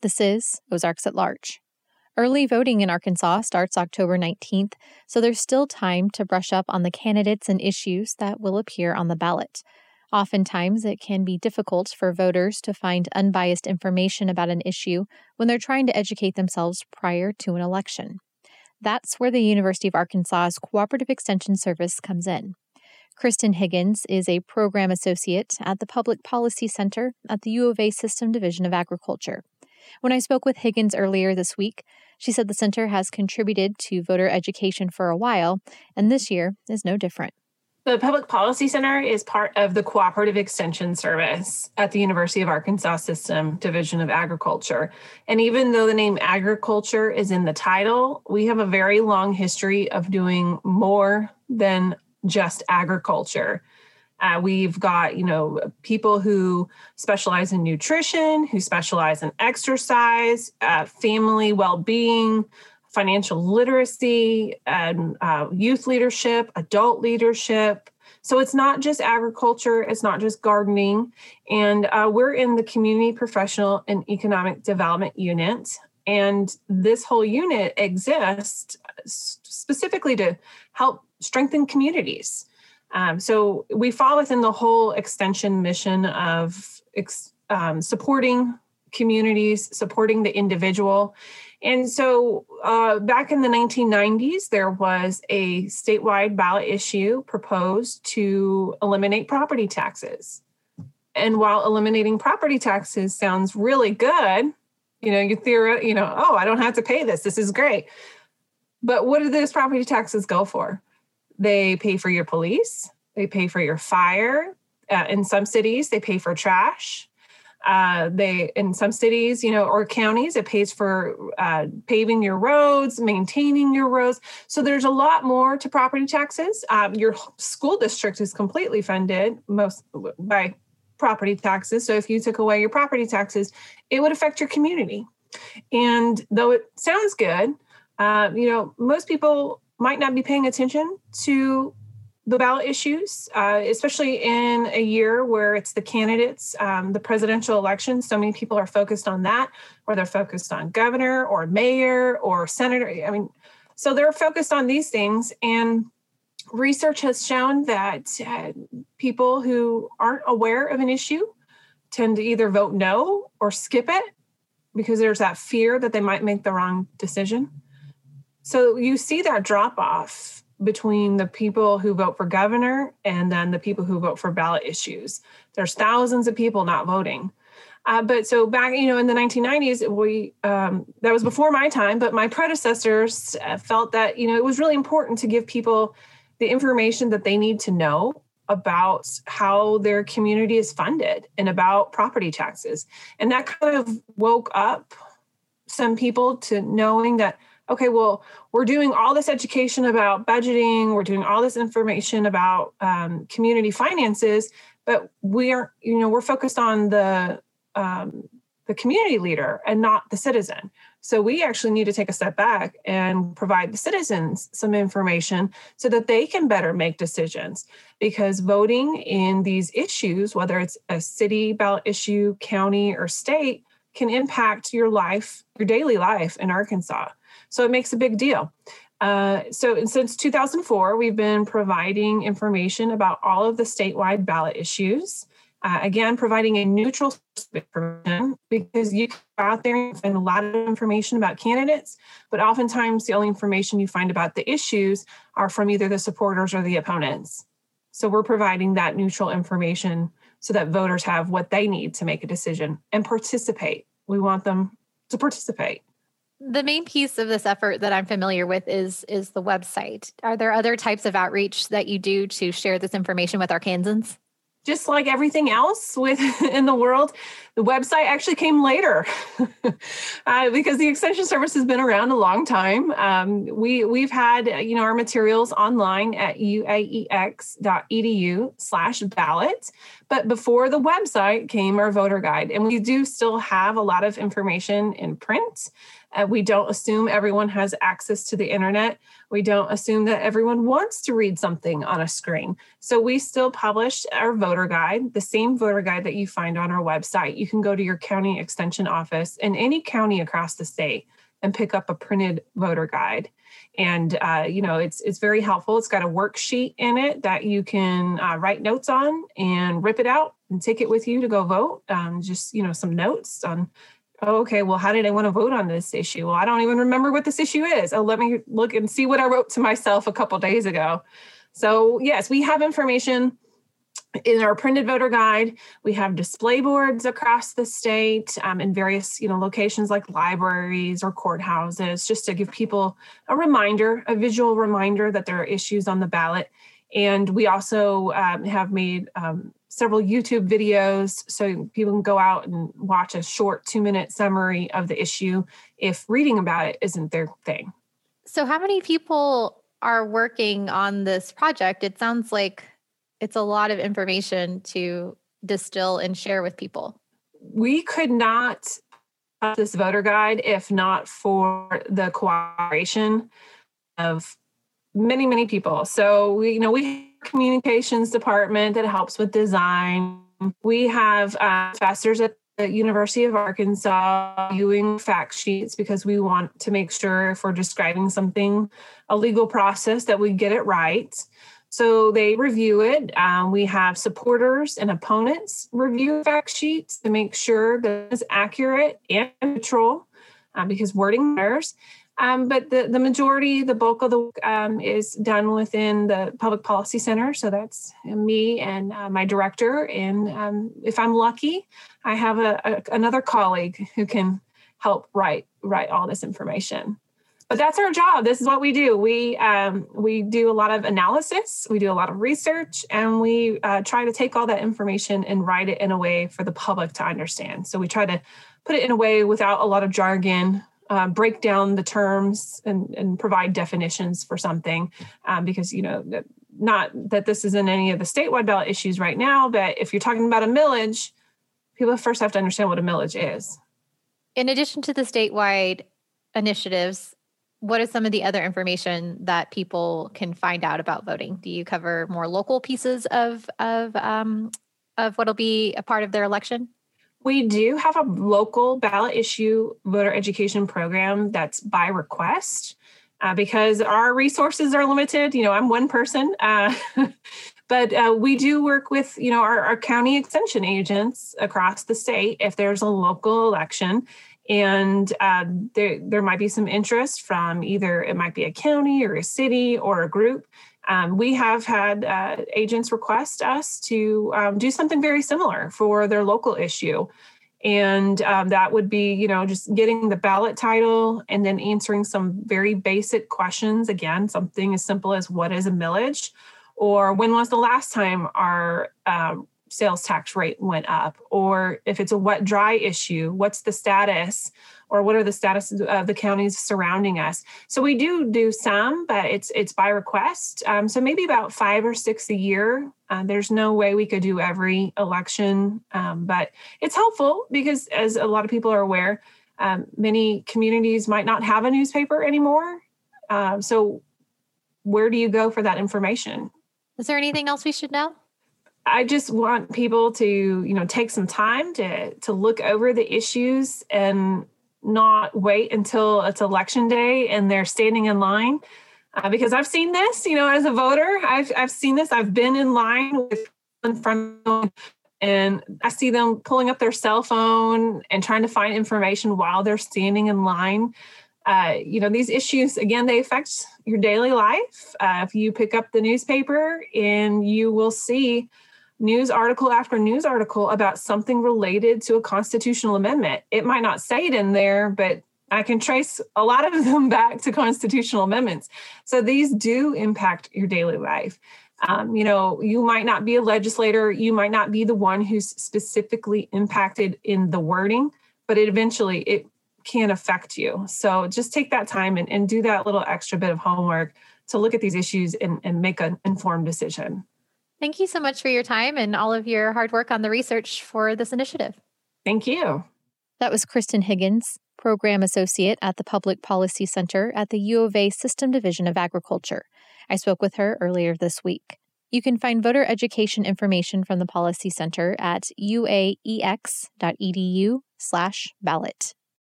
This is Ozarks at Large. Early voting in Arkansas starts October 19th, so there's still time to brush up on the candidates and issues that will appear on the ballot. Oftentimes, it can be difficult for voters to find unbiased information about an issue when they're trying to educate themselves prior to an election. That's where the University of Arkansas's Cooperative Extension Service comes in. Kristen Higgins is a program associate at the Public Policy Center at the U of A System Division of Agriculture. When I spoke with Higgins earlier this week, she said the center has contributed to voter education for a while, and this year is no different. The Public Policy Center is part of the Cooperative Extension Service at the University of Arkansas System Division of Agriculture. And even though the name agriculture is in the title, we have a very long history of doing more than just agriculture. We've got, people who specialize in nutrition, who specialize in exercise, family well-being, financial literacy, and youth leadership, adult leadership. So it's not just agriculture, it's not just gardening. And we're in the Community Professional and Economic Development Unit. And this whole unit exists specifically to help strengthen communities. So we fall within the whole extension mission of supporting communities, supporting the individual. And so back in the 1990s, there was a statewide ballot issue proposed to eliminate property taxes. And while eliminating property taxes sounds really good, I don't have to pay this. This is great. But what do those property taxes go for? They pay for your police. They pay for your fire. In some cities, they pay for trash. In some cities, or counties, it pays for paving your roads, maintaining your roads. So there's a lot more to property taxes. Your school district is completely funded by property taxes. So if you took away your property taxes, it would affect your community. And though it sounds good, most people might not be paying attention to the ballot issues, especially in a year where it's the candidates, the presidential election. So many people are focused on that, or they're focused on governor or mayor or senator. So they're focused on these things. And research has shown that people who aren't aware of an issue tend to either vote no or skip it because there's that fear that they might make the wrong decision. So you see that drop off between the people who vote for governor and then the people who vote for ballot issues. There's thousands of people not voting. But so back, in the 1990s, that was before my time, but my predecessors felt that, it was really important to give people the information that they need to know about how their community is funded and about property taxes. And that kind of woke up some people to knowing that, okay, well, we're doing all this education about budgeting, we're doing all this information about community finances, but we're focused on the community leader and not the citizen. So we actually need to take a step back and provide the citizens some information so that they can better make decisions. Because voting in these issues, whether it's a city ballot issue, county, or state, can impact your life, your daily life in Arkansas. So it makes a big deal. So since 2004, we've been providing information about all of the statewide ballot issues. Again, providing a neutral source of information, because you can go out there and find a lot of information about candidates, but oftentimes the only information you find about the issues are from either the supporters or the opponents. So we're providing that neutral information so that voters have what they need to make a decision and participate. We want them to participate. The main piece of this effort that I'm familiar with is the website. Are there other types of outreach that you do to share this information with Arkansans? Just like everything else in the world, the website actually came later because the Extension Service has been around a long time. We've had our materials online at uaex.edu/ballot, But before the website came our voter guide, and we do still have a lot of information in print. We don't assume everyone has access to the internet. We don't assume that everyone wants to read something on a screen. So we still publish our voter guide, the same voter guide that you find on our website. You can go to your county extension office in any county across the state and pick up a printed voter guide. And, it's very helpful. It's got a worksheet in it that you can write notes on and rip it out and take it with you to go vote. Some notes on, okay, well, how did I want to vote on this issue? Well, I don't even remember what this issue is. Oh, let me look and see what I wrote to myself a couple days ago. So yes, we have information in our printed voter guide. We have display boards across the state in various, locations like libraries or courthouses, just to give people a visual reminder that there are issues on the ballot. And we also have made several YouTube videos so people can go out and watch a short 2-minute summary of the issue if reading about it isn't their thing. So how many people are working on this project? It sounds like it's a lot of information to distill and share with people. We could not have this voter guide if not for the cooperation of many, many people. So we have a communications department that helps with design. We have professors at the University of Arkansas viewing fact sheets because we want to make sure if we're describing something, a legal process, that we get it right. So they review it. We have supporters and opponents review fact sheets to make sure that it's accurate and neutral because wording matters. But the majority, the bulk of the work is done within the Public Policy Center. So that's me and my director. And if I'm lucky, I have another colleague who can help write all this information. But that's our job. This is what we do. We do a lot of analysis. We do a lot of research, and we try to take all that information and write it in a way for the public to understand. So we try to put it in a way without a lot of jargon, break down the terms and provide definitions for something because, not that this isn't any of the statewide ballot issues right now, but if you're talking about a millage, people first have to understand what a millage is. In addition to the statewide initiatives, what is some of the other information that people can find out about voting? Do you cover more local pieces of what'll be a part of their election? We do have a local ballot issue voter education program that's by request because our resources are limited. I'm one person, but we do work with, our county extension agents across the state if there's a local election. And there might be some interest from either it might be a county or a city or a group. We have had agents request us to do something very similar for their local issue. And that would be, just getting the ballot title and then answering some very basic questions. Again, something as simple as what is a millage, or when was the last time our sales tax rate went up, or if it's a wet dry issue, what's the status, or what are the statuses of the counties surrounding us. So we do some, but it's by request. So maybe about 5 or 6 a year. There's no way we could do every election, but it's helpful because, as a lot of people are aware, many communities might not have a newspaper anymore. So where do you go for that information? Is there anything else we should know? I just want people to, take some time to look over the issues and not wait until it's election day and they're standing in line. Because I've seen this, as a voter, I've seen this. I've been in line with in front of them, and I see them pulling up their cell phone and trying to find information while they're standing in line. These issues, again, they affect your daily life. If you pick up the newspaper, and you will see news article after news article about something related to a constitutional amendment. It might not say it in there, but I can trace a lot of them back to constitutional amendments. So these do impact your daily life. You might not be a legislator. You might not be the one who's specifically impacted in the wording, but it can affect you. So just take that time and do that little extra bit of homework to look at these issues and make an informed decision. Thank you so much for your time and all of your hard work on the research for this initiative. Thank you. That was Kristen Higgins, Program Associate at the Public Policy Center at the U of A System Division of Agriculture. I spoke with her earlier this week. You can find voter education information from the Policy Center at uaex.edu/ballot.